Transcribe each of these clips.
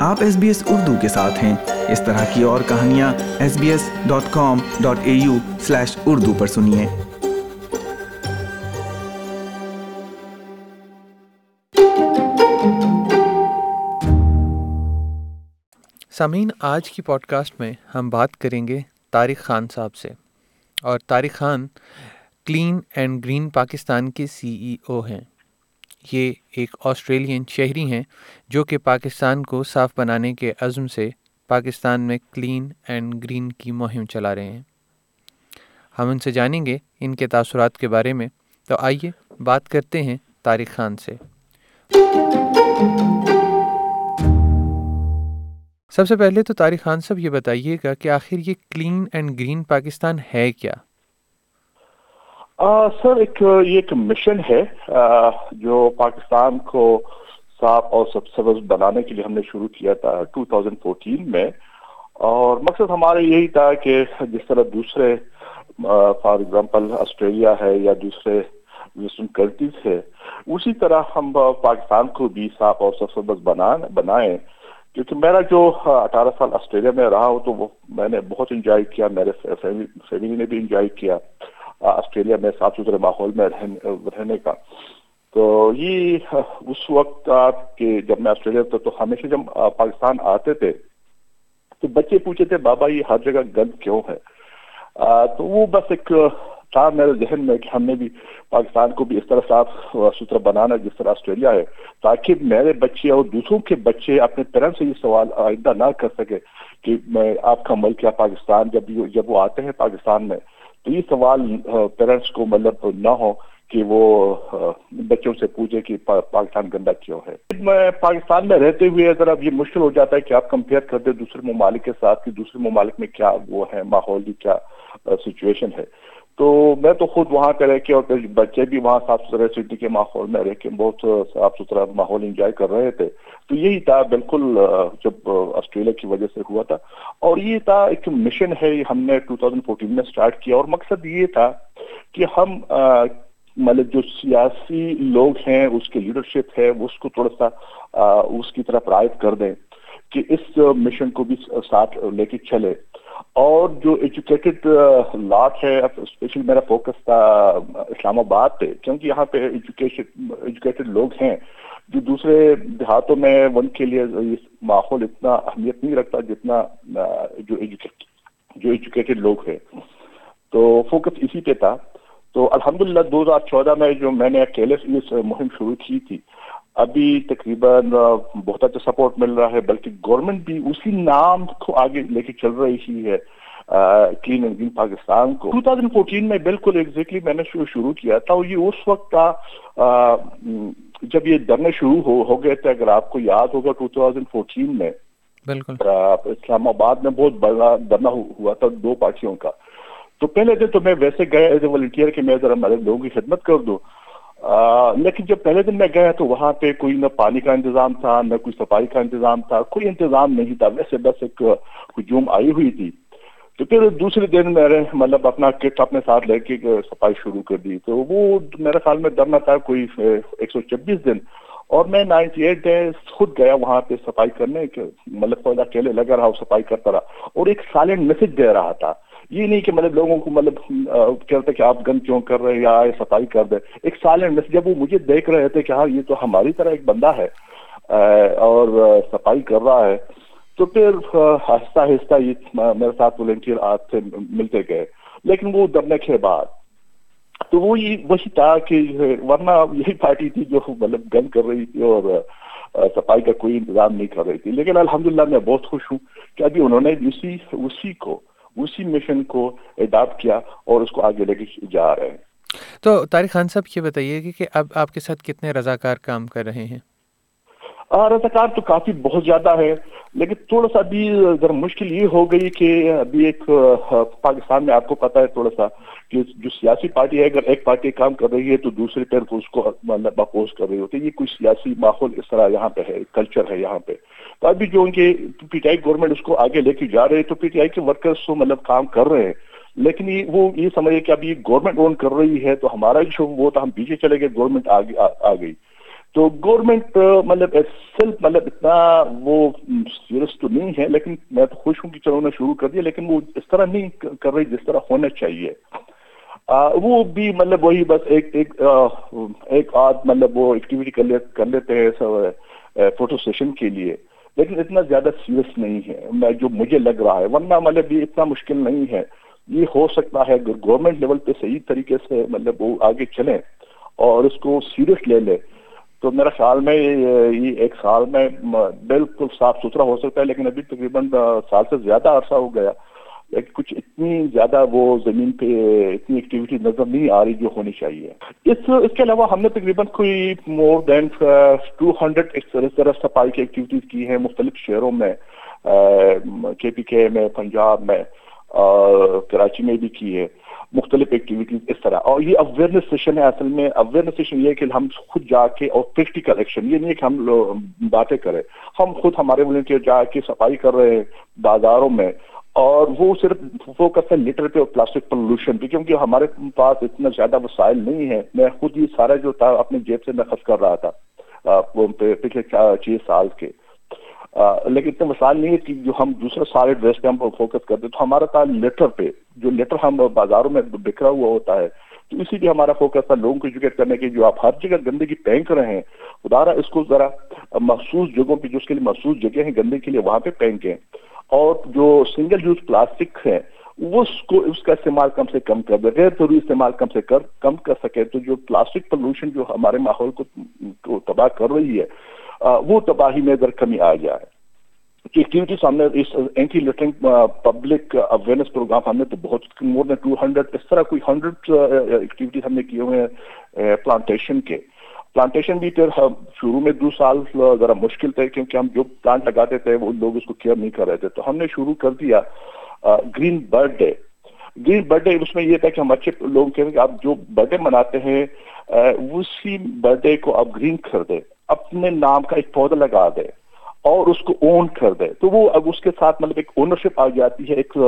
آپ SBS اردو کے ساتھ ہیں۔ اس طرح کی اور کہانیاں sbs.com.au/urdu پر سنیے۔ سامعین، آج کی پوڈ کاسٹ میں ہم بات کریں گے طارق خان صاحب سے، اور Tariq Khan clean and green Pakistan کے CEO ہیں۔ یہ ایک آسٹریلین شہری ہیں جو کہ پاکستان کو صاف بنانے کے عزم سے پاکستان میں کلین اینڈ گرین کی مہم چلا رہے ہیں۔ ہم ان سے جانیں گے ان کے تاثرات کے بارے میں، تو آئیے بات کرتے ہیں طارق خان سے۔ سب سے پہلے تو طارق خان صاحب یہ بتائیے گا کہ آخر یہ کلین اینڈ گرین پاکستان ہے کیا؟ سر، یہ ایک مشن ہے جو پاکستان کو صاف اور سبز بنانے کے لیے ہم نے شروع کیا تھا 2014 میں، اور مقصد ہمارا یہی تھا کہ جس طرح دوسرے فار ایگزامپل آسٹریلیا ہے یا دوسرے ویسٹرن کنٹریز ہے، اسی طرح ہم پاکستان کو بھی صاف اور سبز بنائیں، کیونکہ میرا جو 18 سال آسٹریلیا میں رہا ہوں تو وہ میں نے بہت انجوائے کیا، میرے فیملی نے بھی انجوائے کیا آسٹریلیا میں صاف ستھرے ماحول میں رہنے کا۔ تو یہ اس وقت کہ جب میں آسٹریلیا تھا تو ہمیشہ جب پاکستان آتے تھے تو بچے پوچھتے تھے بابا یہ ہر جگہ گند کیوں ہے؟ تو وہ بس ایک تھا میرے ذہن میں کہ ہم نے بھی پاکستان کو بھی اس طرح صاف ستھرا بنانا جس طرح آسٹریلیا ہے، تاکہ میرے بچے اور دوسروں کے بچے اپنے پیرنٹس سے یہ سوال آئندہ نہ کر سکے کہ میں آپ کا ملک یا پاکستان جب وہ آتے ہیں پاکستان میں تو یہ سوال پیرنٹس کو مطلب نہ ہو کہ وہ بچوں سے پوچھے کہ پاکستان گندا کیوں ہے۔ میں پاکستان میں رہتے ہوئے ذرا یہ مشکل ہو جاتا ہے کہ آپ کمپیئر کرتے دوسرے ممالک کے ساتھ کہ دوسرے ممالک میں کیا وہ ہے ماحول کی کیا سچویشن ہے۔ تو میں تو خود وہاں پہ رہ کے اور بچے بھی وہاں صاف ستھرے سٹی کے ماحول میں رہ کے بہت صاف ستھرا ماحول انجوائے کر رہے تھے۔ تو یہی تھا بالکل جب آسٹریلیا کی وجہ سے ہوا تھا، اور یہ تھا ایک مشن ہے ہم نے 2014 میں سٹارٹ کیا، اور مقصد یہ تھا کہ ہم مطلب جو سیاسی لوگ ہیں اس کے لیڈرشپ ہے اس کو تھوڑا سا اس کی طرف رعایت کر دیں کہ اس مشن کو بھی ساتھ لے کے چلے، اور جو ایجوکیٹڈ لاٹ ہے اسپیشلی میرا فوکس تھا اسلام آباد پہ، کیونکہ یہاں پہ ایجوکیٹڈ لوگ ہیں جو دوسرے دیہاتوں میں ان کے لیے ماحول اتنا اہمیت نہیں رکھتا جتنا جو ایجوکیٹڈ لوگ ہیں، تو فوکس اسی پہ تھا۔ تو الحمدللہ 2014 میں جو میں نے اکیلے سے یہ مہم شروع کی تھی، ابھی تقریباً بہت اچھا سپورٹ مل رہا ہے، بلکہ گورنمنٹ بھی اسی نام کو آگے لے کے چل رہی ہے کلین اینڈ گرین پاکستان کو۔ 2014 میں بالکل ایگزیکٹلی میں نے شروع کیا تھا، اور یہ اس وقت تھا جب یہ دھرنے شروع ہو گئے تھے۔ اگر آپ کو یاد ہوگا 2014 میں بالکل اسلام آباد میں بہت بڑا دھرنا ہوا تھا 2 پارٹیوں کا۔ تو پہلے دن تو میں ویسے گیا ایز اے والنٹیئر کہ میں ذرا لوگوں کی خدمت کر دوں، لیکن جب پہلے دن میں گیا تو وہاں پہ کوئی نہ پانی کا انتظام تھا، نہ کوئی صفائی کا انتظام تھا، کوئی انتظام نہیں تھا، ویسے بس ایک ہجوم آئی ہوئی تھی۔ تو پھر دوسرے دن میں نے مطلب اپنا کٹ اپنے ساتھ لے کے صفائی شروع کر دی۔ تو وہ میرے خیال میں دھرنا تھا کوئی 126 دن، اور میں 98 ڈیز خود گیا وہاں پہ صفائی کرنے کے، مطلب خود اکیلے لگا رہا صفائی کرتا رہا، اور ایک سائلنٹ میسج دے رہا تھا، یہ نہیں کہ مطلب لوگوں کو مطلب کہتے کہ آپ گند کیوں کر رہے ہیں یا صفائی کر دیں، ایک سائلنٹ میسج۔ جب وہ مجھے دیکھ رہے تھے کہ ہاں یہ تو ہماری طرح ایک بندہ ہے اور صفائی کر رہا ہے، تو پھر آہستہ آہستہ یہ میرے ساتھ والنٹیئر آتے ملتے گئے۔ لیکن وہ دھرنے کے بعد تو وہی تھا کہ ورنہ یہی پارٹی تھی جو مطلب گند کر رہی تھی اور صفائی کا کوئی انتظام نہیں کر رہی تھی۔ لیکن الحمدللہ میں بہت خوش ہوں کہ ابھی انہوں نے اسی مشن کو اڈاپٹ کیا اور اس کو آگے لے کے جا رہے ہیں۔ تو طارق خان صاحب یہ بتائیے کہ اب آپ کے ساتھ کتنے رضاکار کام کر رہے ہیں؟ رضاکار تو کافی بہت زیادہ ہے، لیکن تھوڑا سا ابھی ذرا مشکل یہ ہو گئی کہ ابھی ایک پاکستان میں آپ کو پتہ ہے تھوڑا سا کہ جو سیاسی پارٹی ہے اگر ایک پارٹی کام کر رہی ہے تو دوسری طرف اس کو مطلب اپوز کر رہی ہوتی ہے، یہ کوئی سیاسی ماحول اس طرح یہاں پہ ہے، کلچر ہے یہاں پہ۔ تو ابھی جو ان کے پی ٹی آئی گورنمنٹ اس کو آگے لے کے جا رہے ہیں تو پی ٹی آئی کے ورکرز تو مطلب کام کر رہے ہیں، لیکن وہ یہ سمجھے کہ ابھی گورنمنٹ اون کر رہی ہے تو ہمارا جو وہ تھا ہم پیچھے چلے گئے، گورنمنٹ آ گئی۔ تو گورنمنٹ مطلب سیلف مطلب اتنا وہ سیریس تو نہیں ہے، لیکن میں تو خوش ہوں کہ چلو نے شروع کر دیا، لیکن وہ اس طرح نہیں کر رہی جس طرح ہونا چاہیے. وہ بھی مطلب وہی بس ایک آدھ مطلب وہ ایکٹیویٹی کر لیتے ہیں فوٹو سیشن کے لیے، لیکن اتنا زیادہ سیریس نہیں ہے جو مجھے لگ رہا ہے. ورنہ مطلب یہ اتنا مشکل نہیں ہے، یہ ہو سکتا ہے اگر گورنمنٹ لیول پہ صحیح طریقے سے مطلب وہ آگے چلیں اور اس کو سیریس لے لے تو میرا خیال میں یہ ایک سال میں بالکل صاف ستھرا ہو سکتا ہے. لیکن ابھی تقریباً سال سے زیادہ عرصہ ہو گیا، لیکن کچھ اتنی زیادہ وہ زمین پہ اتنی ایکٹیویٹی نظر نہیں آ رہی جو ہونی چاہیے. اس کے علاوہ ہم نے تقریباً کوئی مور دین 200 اس طرح صفائی کی ایکٹیویٹیز کی ہیں مختلف شہروں میں، KPK میں، پنجاب میں، کراچی میں بھی کی ہے مختلف ایکٹیویٹیز اس طرح. اور یہ اویئرنیس سیشن ہے. اصل میں اویئرنیس سیشن یہ ہے کہ ہم خود جا کے اور پریکٹیکل ایکشن، یہ نہیں ہے کہ ہم باتیں کریں، ہم خود ہمارے والنٹیئر جا کے صفائی کر رہے ہیں بازاروں میں، اور وہ صرف فوکس ہے لٹر پہ اور پلاسٹک پولوشن پہ، کیونکہ ہمارے پاس اتنا زیادہ وسائل نہیں ہے. میں خود یہ سارا جو تھا اپنی جیب سے میں خرچ کر رہا تھا پچھلے 6 سال کے، لیکن اتنے مسائل نہیں ہے کہ جو ہم دوسرے سارے ڈریس پہ ہم فوکس کرتے. تو ہمارا تھا لیٹر پہ، جو لیٹر ہم بازاروں میں بکھرا ہوا ہوتا ہے، تو اسی لیے ہمارا فوکس تھا لوگوں کو ایجوکیٹ کرنے کے. جو آپ ہر جگہ گندگی پھینک رہے ہیں، خدا رہا اس کو ذرا مخصوص جگہوں پہ، جو اس کے لیے مخصوص جگہ ہیں گندگی کے لیے، وہاں پہ پھینکیں. اور جو سنگل یوز پلاسٹک ہے اس کا استعمال کم سے کم کر دے، غیر ضروری استعمال کم کر سکے. تو جو پلاسٹک پولوشن جو ہمارے ماحول کو تباہ کر رہی ہے، وہ تباہی میں اگر کمی آ جائے. ایکٹیویٹیز ہم نے اس anti littering public awareness programme ہم نے تو بہت مور دین 200 اس طرح کوئی 100 ایکٹیویٹیز ہم نے کیے ہوئے ہیں پلانٹیشن کے. پلانٹیشن بھی پھر شروع میں 2 سال ذرا مشکل تھے، کیونکہ ہم جو پلانٹ لگاتے تھے وہ لوگ اس کو کیئر نہیں کر رہے تھے. تو ہم نے شروع کر دیا green birthday. Green birthday اس میں یہ تھا کہ ہم اچھے لوگ کہیں کہ آپ جو برتھ ڈے مناتے ہیں اسی برتھ ڈے کو آپ گرین کر دیں، اپنے نام کا ایک پودا لگا دیں اور اس کو اون کر دے. تو وہ اب اس کے ساتھ مطلب ایک اونرشپ آ جاتی ہے، ایک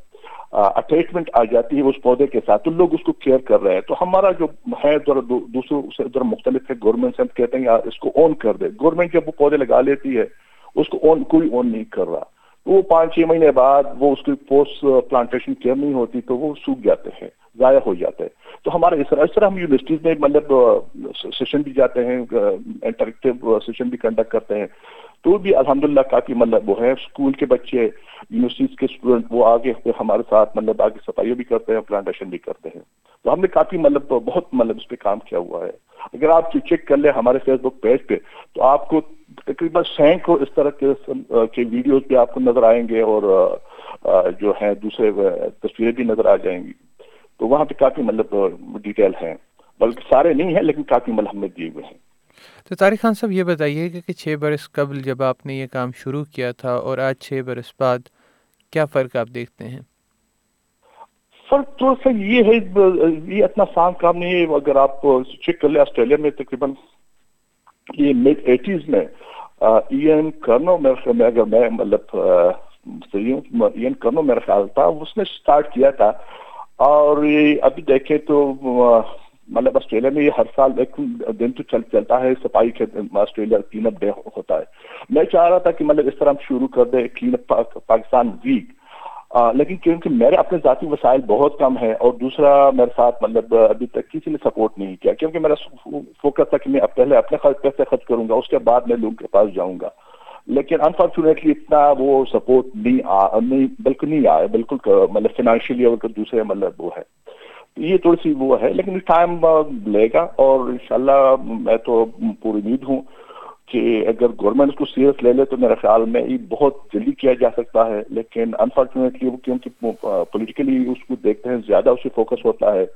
اٹیچمنٹ آ جاتی ہے اس پودے کے ساتھ، تو لوگ اس کو کیئر کر رہے ہیں. تو ہمارا جو ہے دوسروں سے ادھر مختلف ہے. گورنمنٹ سے ہم کہتے ہیں یار اس کو اون کر دے. گورنمنٹ جب وہ پودے لگا لیتی ہے اس کو کوئی اون نہیں کر رہا، تو وہ 5-6 مہینے بعد وہ اس کی پوسٹ پلانٹیشن کیئر نہیں ہوتی تو وہ سوکھ جاتے ہیں، ضائع ہو جاتے ہیں. تو ہمارے اس طرح ہم یونیورسٹیز میں مطلب سیشن بھی جاتے ہیں، انٹریکٹیو سیشن بھی کنڈکٹ کرتے ہیں. تو بھی الحمدللہ کافی مطلب وہ ہے اسکول کے بچے، یونیورسٹیز کے اسٹوڈنٹ وہ آگے ہمارے ساتھ مطلب آگے صفائی بھی کرتے ہیں، پلانٹیشن بھی کرتے ہیں. تو ہم نے کافی مطلب بہت مطلب اس پہ کام کیا ہوا ہے. اگر آپ چیک کر لیں ہمارے فیس بک پیج پہ تو آپ کو تقریباً 100 اس طرح کے ویڈیوز بھی آپ کو نظر آئیں گے، اور جو ہیں دوسرے تصویریں بھی نظر آ جائیں گی. تو وہاں پہ کافی مطلب ڈیٹیل ہیں، بلکہ سارے نہیں ہیں لیکن کافی مطلب ہم نے دیے ہوئے ہیں. تو طارق خان صاحب یہ بتائیے کہ 6 برس قبل جب آپ نے یہ کام شروع کیا تھا اور آج 6 برس بعد کیا فرق آپ دیکھتے ہیں؟ فرق تو سر یہ ہے، یہ اتنا آسان کام نہیں ہے. اگر آپ چیک کر لیں آسٹریلیا میں تقریباً یہ mid-80s میں این کرنو اگر میں مطلب صحیح ہوں، این کرنو میرا خیال تھا اس نے اسٹارٹ کیا تھا. اور یہ ابھی دیکھیں تو مطلب آسٹریلیا میں یہ ہر سال ایک دن تو چلتا ہے صفائی کے، آسٹریلیا کلین اپ ڈے ہوتا ہے. میں چاہ رہا تھا کہ مطلب اس طرح ہم شروع کر دیں کلین اپ پاکستان ویک، لیکن کیونکہ میرے اپنے ذاتی وسائل بہت کم ہیں، اور دوسرا میرے ساتھ مطلب ابھی تک کسی نے سپورٹ نہیں کیا، کیونکہ میرا فوکس تھا کہ میں پہلے اپنے پیسے خرچ کروں گا، اس کے بعد میں لوگوں کے پاس جاؤں گا. لیکن انفارچونیٹلی اتنا وہ سپورٹ نہیں بالکل نہیں آیا، بالکل مطلب فائنینشیلی اور دوسرے مطلب وہ ہے. یہ تھوڑی سی وہ ہے، لیکن ٹائم لے گا. اور انشاءاللہ میں تو پوری امید ہوں کہ اگر گورنمنٹ اس کو سیریس لے لے تو میرے خیال میں یہ بہت جلدی کیا جا سکتا ہے. لیکن انفارچونیٹلی وہ کیونکہ پولیٹیکلی اس کو دیکھتے ہیں، زیادہ اس پہ فوکس ہوتا ہے،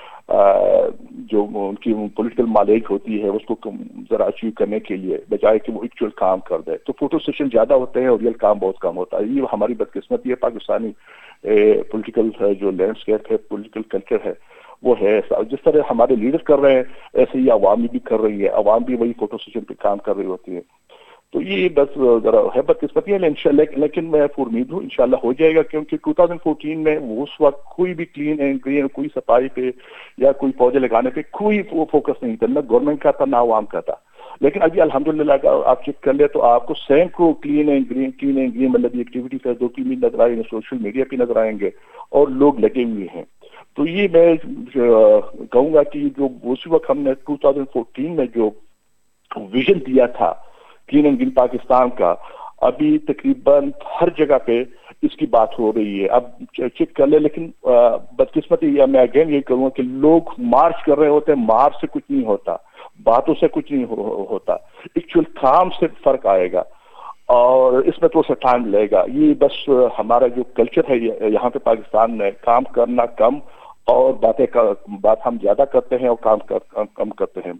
جو ان کی پولیٹیکل مائلیج ہوتی ہے اس کو ذرا اچیو کرنے کے لیے، بجائے کہ وہ ایکچوئل کام کر دے. تو فوٹو سیشن زیادہ ہوتے ہیں اور ریئل کام بہت کم ہوتا ہے. یہ ہماری بدقسمتی ہے. پاکستانی پولیٹیکل جو لینڈسکیپ ہے، پولیٹیکل کلچر ہے وہ ہے. جس طرح ہمارے لیڈر کر رہے ہیں ایسے ہی عوامی بھی کر رہی ہے، عوام بھی وہی فوٹو سیشن پہ کام کر رہی ہوتی ہے. تو یہ بس ذرا ہے بدقسمتی ہے. لیکن میں امید ہوں انشاءاللہ ہو جائے گا، کیونکہ 2014 میں اس وقت کوئی بھی کلین اینڈ گرین، کوئی صفائی پہ یا کوئی پودے لگانے پہ کوئی فوکس نہیں تھا، نہ گورنمنٹ کا تھا نہ عوام کا تھا. لیکن ابھی الحمدللہ آپ چیک کر لیں تو آپ کو سینکڑوں کلین اینڈ گرین مطلب ایکٹیویٹی فیس بک کی بھی نظر آئیں گے, سوشل میڈیا پہ نظر آئیں گے, اور لوگ لگے ہوئے ہیں. تو یہ میں کہوں گا کہ جو اسی وقت ہم نے 2014 میں جو ویژن دیا تھا کلین اینڈ گرین پاکستان کا, ابھی تقریباً ہر جگہ پہ اس کی بات ہو رہی ہے. اب چیک کر لیں, لیکن بدقسمتی میں اگین یہ کروں گا کہ لوگ مارچ کر رہے ہوتے ہیں, مارچ سے کچھ نہیں ہوتا, باتوں سے کچھ نہیں ہوتا, ایکچوئل کام سے فرق آئے گا, اور اس میں تھوڑا سا ٹائم لگے گا. یہ بس ہمارا جو کلچر ہے یہاں پہ پاکستان میں, کام کرنا کم اور بات ہم زیادہ کرتے ہیں اور کام کم کرتے ہیں.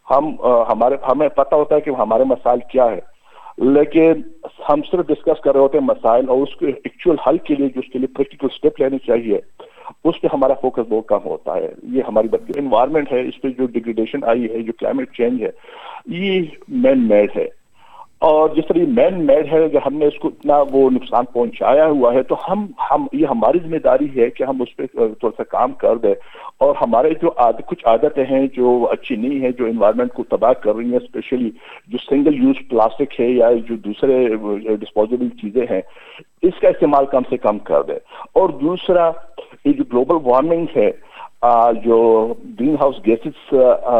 ہمیں پتہ ہوتا ہے کہ ہمارے مسائل کیا ہے, لیکن ہم صرف ڈسکس کر رہے ہوتے ہیں مسائل, اور اس کے ایکچوئل حل کے لیے جو اس کے لیے پریکٹیکل اسٹیپ لینے چاہیے اس پہ ہمارا فوکس بہت کم ہوتا ہے. یہ ہماری انوائرمنٹ ہے, اس پہ جو ڈیگریڈیشن آئی ہے, جو کلائمیٹ چینج ہے, یہ مین میڈ ہے, اور جس طرح یہ مین میڈ ہے کہ ہم نے اس کو اتنا وہ نقصان پہنچایا ہوا ہے, تو یہ ہماری ذمہ داری ہے کہ ہم اس پہ تھوڑا سا کام کر دیں, اور ہمارے جو کچھ عادتیں ہیں جو اچھی نہیں ہیں, جو انوائرمنٹ کو تباہ کر رہی ہیں, اسپیشلی جو سنگل یوز پلاسٹک ہے یا جو دوسرے ڈسپوزیبل چیزیں ہیں, اس کا استعمال کم سے کم کر دیں. اور دوسرا یہ جو گلوبل وارمنگ ہے, جو گرین ہاؤس گیسز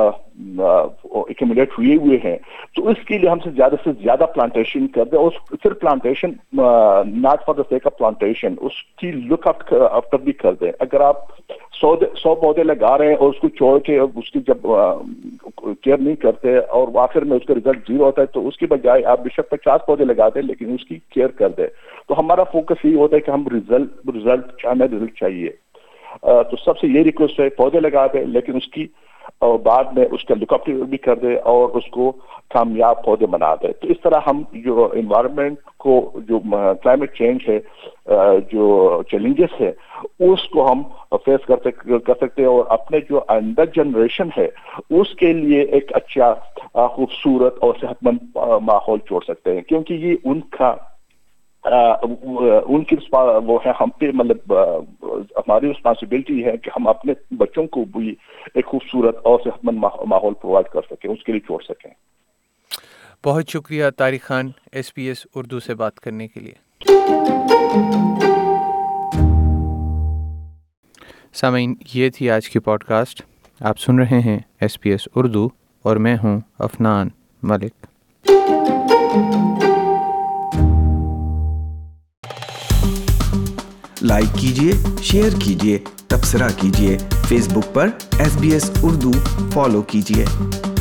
ایکومولیٹ ہوئے ہیں, تو اس کے لیے ہم سے زیادہ پلانٹیشن کر دیں, اور صرف plantation not for the sake of plantation, اس کی لک آفٹر بھی کر دیں. اگر آپ 100 پودے لگا رہے ہیں اور اس کو چھوڑ کے اس کی جب کیئر نہیں کرتے اور آخر میں اس کا ریزلٹ 0 ہوتا ہے, تو اس کی بجائے آپ بے شک 50 پودے لگا دیں لیکن اس کی کیئر کر دیں. تو ہمارا فوکس یہ ہوتا ہے کہ ہم ریزلٹ چاہیے. تو سب سے یہ ریکویسٹ ہے, پودے لگا دیں لیکن اس کی اور بعد میں اس کا لک اپ بھی کر دے اور اس کو کامیاب پودے بنا دے. تو اس طرح ہم جو انوائرمنٹ کو, جو کلائمیٹ چینج ہے, جو چیلنجز ہے, اس کو ہم فیس کر سکتے ہیں, اور اپنے جو آئندہ جنریشن ہے اس کے لیے ایک اچھا خوبصورت اور صحت مند ماحول چھوڑ سکتے ہیں, کیونکہ یہ ان کی وہ ہے, ہم پہ مطلب ہماری رسپانسبلٹی ہے کہ ہم اپنے بچوں کو بھی ایک خوبصورت اور صحت مند ماحول پرووائڈ کر سکیں, اس کے لیے چھوڑ سکیں. بہت شکریہ طارق خان SBS اردو سے بات کرنے کے لیے. سامعین, یہ تھی آج کی پوڈ کاسٹ. آپ سن رہے ہیں SBS اردو اور میں ہوں افنان ملک. لائک کیجیے, شیئر کیجیے, تبصرہ کیجیے. فیس بک پر SBS اردو فالو کیجیے.